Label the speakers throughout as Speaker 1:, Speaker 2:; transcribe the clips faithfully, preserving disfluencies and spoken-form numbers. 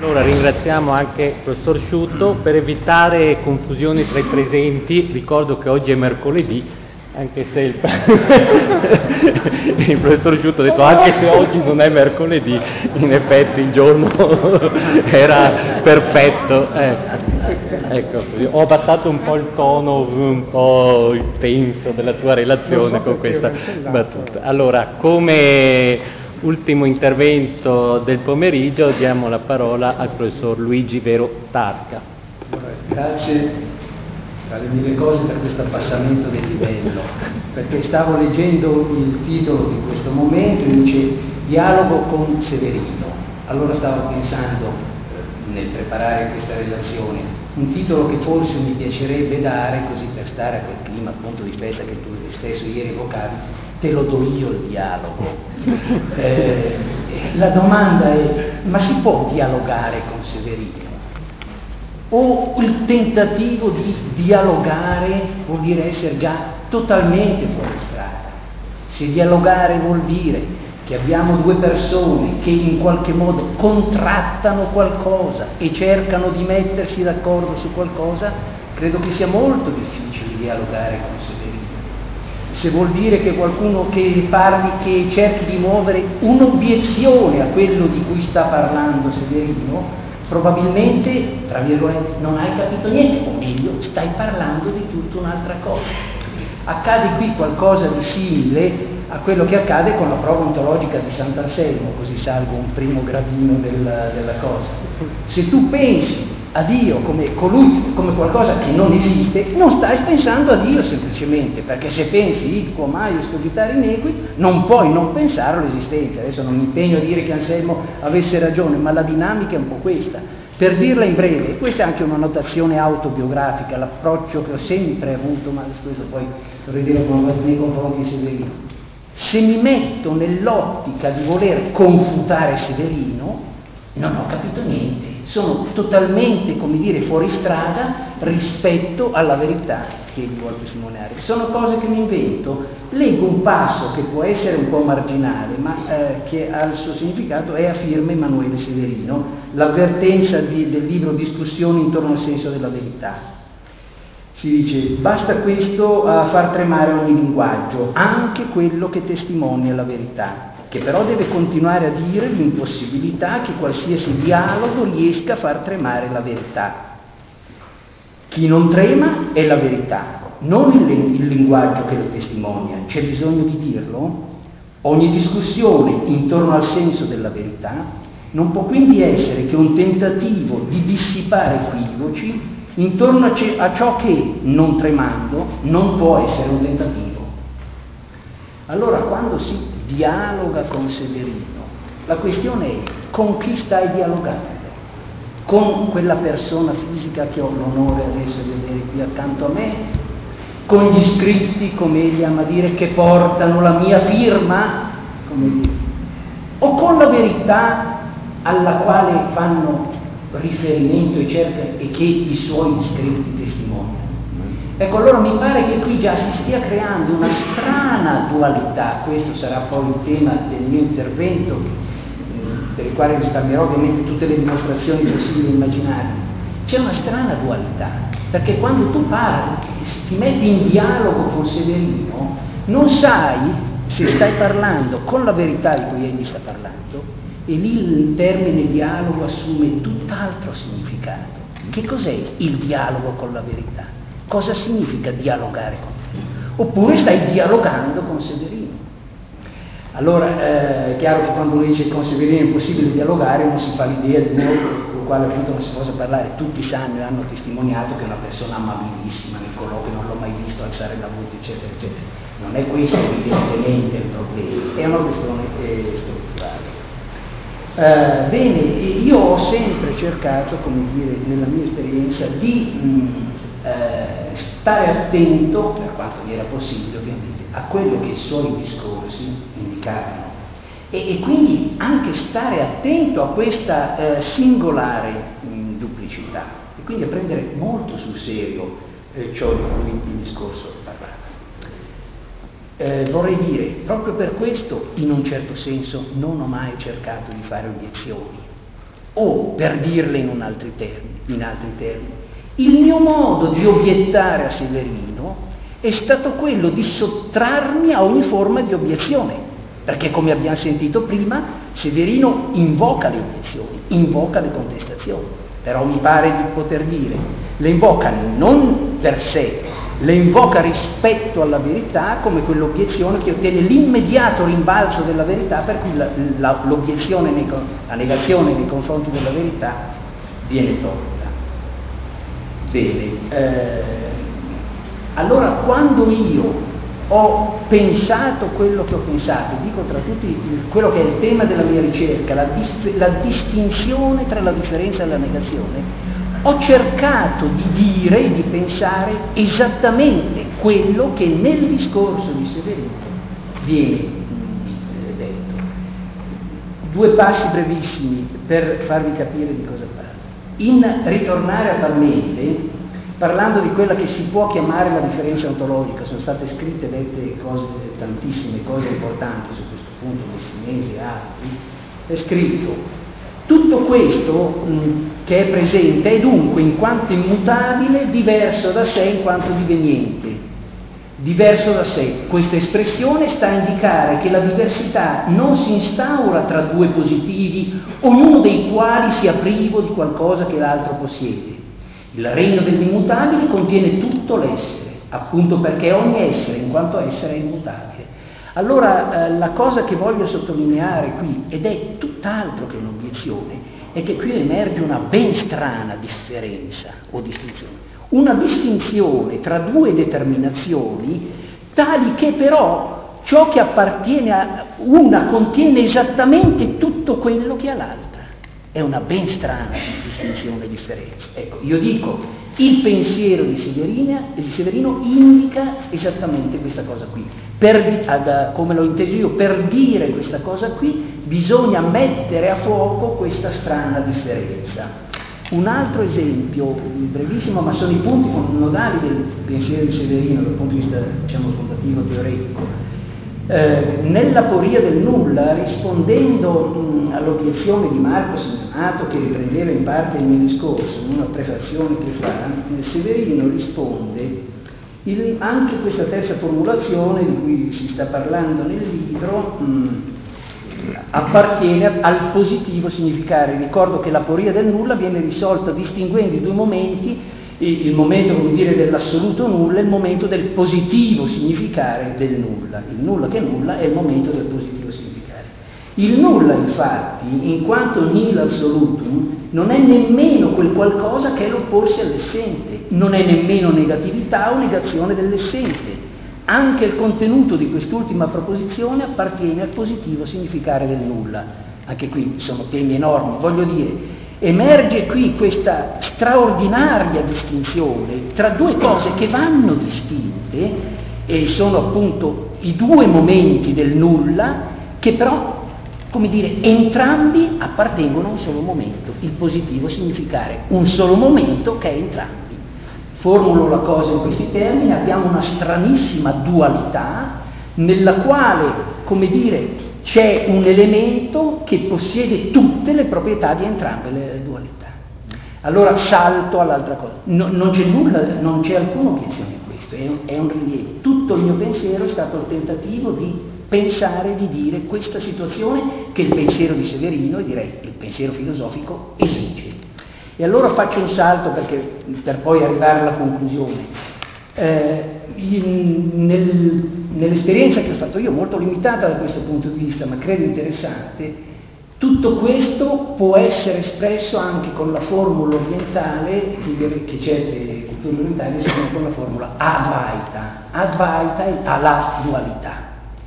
Speaker 1: Allora ringraziamo anche il professor Sciutto. Per evitare confusioni tra i presenti, ricordo che oggi è mercoledì, anche se il, il professor Sciutto ha detto anche se oggi non è mercoledì, in effetti il giorno era perfetto. Eh, ecco, ho abbassato un po' il tono, un po' il tenso della tua relazione con questa battuta. Allora, come ultimo intervento del pomeriggio diamo la parola al professor Luigi Vero Tarca.
Speaker 2: Grazie tra le mille cose per questo abbassamento del livello, perché stavo leggendo il titolo di questo momento e dice dialogo con Severino. Allora stavo pensando eh, nel preparare questa relazione un titolo che forse mi piacerebbe dare, così per stare a quel clima appunto di festa che tu stesso ieri evocavi. Te lo do io il dialogo. Eh, la domanda è: ma si può dialogare con Severino? O il tentativo di dialogare vuol dire essere già totalmente fuori strada? Se dialogare vuol dire che abbiamo due persone che in qualche modo contrattano qualcosa e cercano di mettersi d'accordo su qualcosa, credo che sia molto difficile dialogare con Severino. Se vuol dire che qualcuno che parli, che cerchi di muovere un'obiezione a quello di cui sta parlando Severino, probabilmente, tra virgolette, non hai capito niente, o meglio, stai parlando di tutta un'altra cosa. Accade qui qualcosa di simile a quello che accade con la prova ontologica di Sant'Anselmo, così salgo un primo gradino della, della cosa. Se tu pensi a Dio come colui, come qualcosa che non esiste, non stai pensando a Dio semplicemente, perché se pensi id quo maius cogitare inequit, non puoi non pensare all'esistenza. Adesso non mi impegno a dire che Anselmo avesse ragione, ma la dinamica è un po' questa. Per dirla in breve, questa è anche una notazione autobiografica, l'approccio che ho sempre avuto, ma questo poi vorrei dire nei confronti di Severino. Se mi metto nell'ottica di voler confutare Severino, non ho capito niente. Sono totalmente, come dire, fuori strada rispetto alla verità che egli vuole testimoniare. Sono cose che mi invento. Leggo un passo che può essere un po' marginale, ma eh, che ha il suo significato, è a firma Emanuele Severino, l'avvertenza di, del libro Discussioni intorno al senso della verità. Si dice: basta questo a far tremare ogni linguaggio, anche quello che testimonia la verità, che però deve continuare a dire l'impossibilità che qualsiasi dialogo riesca a far tremare la verità. Chi non trema è la verità, non il, il linguaggio che lo testimonia. C'è bisogno di dirlo? Ogni discussione intorno al senso della verità non può quindi essere che un tentativo di dissipare equivoci intorno a, ce- a ciò che, non tremando, non può essere un tentativo. Allora, quando si dialoga con Severino, la questione è: con chi stai dialogando? Con quella persona fisica che ho l'onore adesso di vedere qui accanto a me? Con gli scritti, come egli ama dire, che portano la mia firma? Come dire. O con la verità alla quale fanno riferimento e cerca e che i suoi scritti testimoniano? Ecco, allora mi pare che qui già si stia creando una strana dualità. Questo sarà poi il tema del mio intervento, eh, per il quale risparmierò ovviamente tutte le dimostrazioni possibili e immaginabili. C'è una strana dualità, perché quando tu parli, ti metti in dialogo con Severino, non sai se stai parlando con la verità di cui egli sta parlando, e lì il termine dialogo assume tutt'altro significato. Che cos'è il dialogo con la verità? Cosa significa dialogare con te? Oppure stai dialogando con Severino? Allora eh, è chiaro che quando uno dice con Severino è impossibile dialogare, non si fa l'idea di uno con il quale appunto non si possa parlare. Tutti sanno e hanno testimoniato che è una persona amabilissima nel colloquio, non l'ho mai visto alzare la voce, eccetera, eccetera. Non è questo evidentemente il problema, è una questione eh, strutturale. Eh, bene, io ho sempre cercato, come dire, nella mia esperienza, di mh, eh, stare attento, per quanto mi era possibile ovviamente, a quello che i suoi discorsi indicavano e, e quindi anche stare attento a questa eh, singolare mh, duplicità e quindi a prendere molto sul serio eh, ciò di cui il discorso parlava. Eh, vorrei dire, proprio per questo, in un certo senso, non ho mai cercato di fare obiezioni O, per dirle in, un altri termini, in altri termini, il mio modo di obiettare a Severino è stato quello di sottrarmi a ogni forma di obiezione, perché come abbiamo sentito prima, Severino invoca le obiezioni, invoca le contestazioni, però mi pare di poter dire, le invoca non per sé, le invoca rispetto alla verità come quell'obiezione che ottiene l'immediato rimbalzo della verità, per cui la, la, l'obiezione, nei, la negazione nei confronti della verità viene tolta. Bene, eh, allora quando io ho pensato quello che ho pensato, dico tra tutti il, quello che è il tema della mia ricerca, la, dif- la distinzione tra la differenza e la negazione, ho cercato di dire e di pensare esattamente quello che nel discorso di Severino viene mh, detto. Due passi brevissimi per farvi capire di cosa parlo. In Ritornare a Parmente, parlando di quella che si può chiamare la differenza ontologica, sono state scritte e dette cose, tantissime cose importanti su questo punto, Messinesi e altri, è scritto: tutto questo mh, che è presente è dunque in quanto immutabile diverso da sé in quanto diveniente. Diverso da sé, questa espressione sta a indicare che la diversità non si instaura tra due positivi, ognuno dei quali sia privo di qualcosa che l'altro possiede. Il regno dell'immutabile contiene tutto l'essere, appunto perché ogni essere in quanto essere è immutabile. Allora eh, la cosa che voglio sottolineare qui, ed è tutt'altro che un'obiezione, è che qui emerge una ben strana differenza o distinzione. Una distinzione tra due determinazioni tali che però ciò che appartiene a una contiene esattamente tutto quello che ha l'altra. È una ben strana distinzione e differenza. Ecco, io dico, il pensiero di Severino, di Severino indica esattamente questa cosa qui. Per, ad, come l'ho inteso io, per dire questa cosa qui bisogna mettere a fuoco questa strana differenza. Un altro esempio, brevissimo, ma sono i punti nodali del pensiero di Severino dal punto di vista, diciamo, fondativo, teoretico. Eh, nell'aporia del nulla, rispondendo mh, all'obiezione di Marco Signonato, che riprendeva in parte il mio discorso, in una prefazione che fa, Severino risponde il, anche questa terza formulazione di cui si sta parlando nel libro mh, appartiene al positivo significare. Ricordo che l'aporia del nulla viene risolta distinguendo i due momenti, il momento, come dire, dell'assoluto nulla e il momento del positivo significare del nulla. Il nulla che nulla è il momento del positivo significare. Il nulla, infatti, in quanto nihil absolutum, non è nemmeno quel qualcosa che è l'opporsi all'essente, non è nemmeno negatività o negazione dell'essente. Anche il contenuto di quest'ultima proposizione appartiene al positivo significare del nulla. Anche qui sono temi enormi, voglio dire, emerge qui questa straordinaria distinzione tra due cose che vanno distinte, e sono appunto i due momenti del nulla, che però, come dire, entrambi appartengono a un solo momento, il positivo significare, un solo momento che è entrambi. Formulo la cosa in questi termini: abbiamo una stranissima dualità nella quale, come dire, c'è un elemento che possiede tutte le proprietà di entrambe le dualità. Allora salto all'altra cosa. No, non c'è nulla, non c'è alcuna obiezione in questo, è un, è un rilievo. Tutto il mio pensiero è stato il tentativo di pensare, di dire questa situazione che il pensiero di Severino, e direi il pensiero filosofico, esige. E allora faccio un salto perché, per poi arrivare alla conclusione. Eh, in, nel, nell'esperienza che ho fatto io, molto limitata da questo punto di vista, ma credo interessante, tutto questo può essere espresso anche con la formula orientale che, che certe culture orientali si chiama con la formula Advaita. Advaita è alla dualità.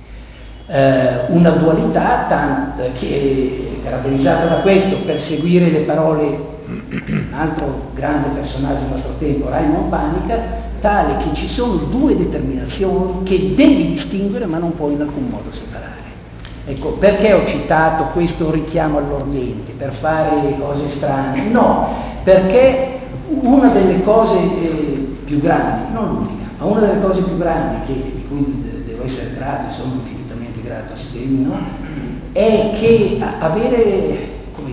Speaker 2: Eh, una dualità tant- che è caratterizzata da questo, per seguire le parole un altro grande personaggio del nostro tempo, Raymond Panica, tale che ci sono due determinazioni che devi distinguere ma non puoi in alcun modo separare. Ecco, perché ho citato questo richiamo all'Oriente? Per fare cose strane? No, perché una delle cose eh, più grandi, non l'unica, ma una delle cose più grandi che, di cui devo essere grato, sono infinitamente grato a Severino, è che avere, come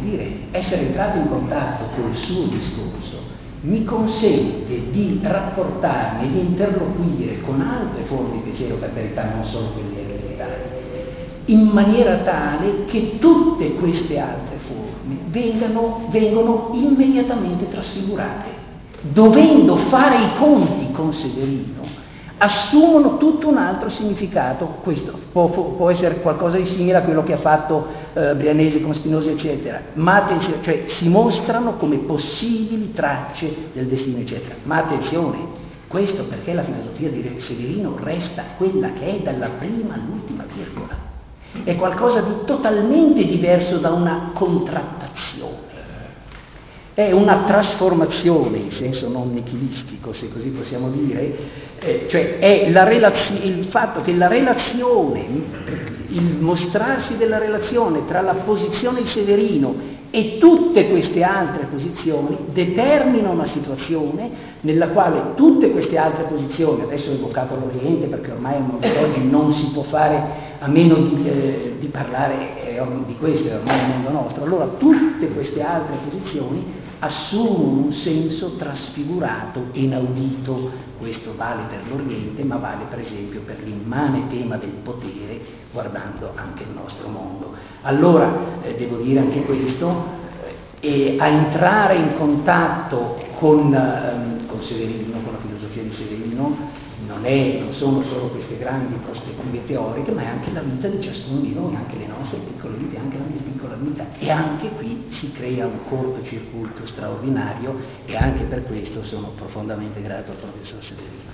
Speaker 2: dire, essere entrato in contatto col suo discorso mi consente di rapportarmi, di interloquire con altre forme di pensiero, per carità non solo quelle elementari, in maniera tale che tutte queste altre forme vengano, vengono immediatamente trasfigurate. Dovendo fare i conti con Severino, assumono tutto un altro significato. Questo può, può essere qualcosa di simile a quello che ha fatto eh, Brianesi con Spinoza, eccetera, ma attenzione, cioè si mostrano come possibili tracce del destino, eccetera. Ma attenzione, questo perché la filosofia di Severino resta quella che è dalla prima all'ultima virgola. È qualcosa di totalmente diverso da una contrattazione. È una trasformazione, in senso non nichilistico, se così possiamo dire, eh, cioè è la relazio- il fatto che la relazione, il mostrarsi della relazione tra la posizione di Severino e tutte queste altre posizioni determina una situazione nella quale tutte queste altre posizioni, adesso ho evocato l'Oriente perché ormai oggi non si può fare a meno di, eh, di parlare eh, di questo, è ormai il mondo nostro, allora tutte queste altre posizioni assumono un senso trasfigurato, inaudito. Questo vale per l'Oriente, ma vale per esempio per l'immane tema del potere, guardando anche il nostro mondo. Allora, eh, devo dire anche questo, eh, e a entrare in contatto con, ehm, con Severino, con la filosofia di Severino, non, è, non sono solo queste grandi prospettive teoriche, ma è anche la vita di ciascuno di noi, anche le nostre piccole vite, anche la mia piccola vita. E anche qui si crea un cortocircuito straordinario e anche per questo sono profondamente grato al professor Severino.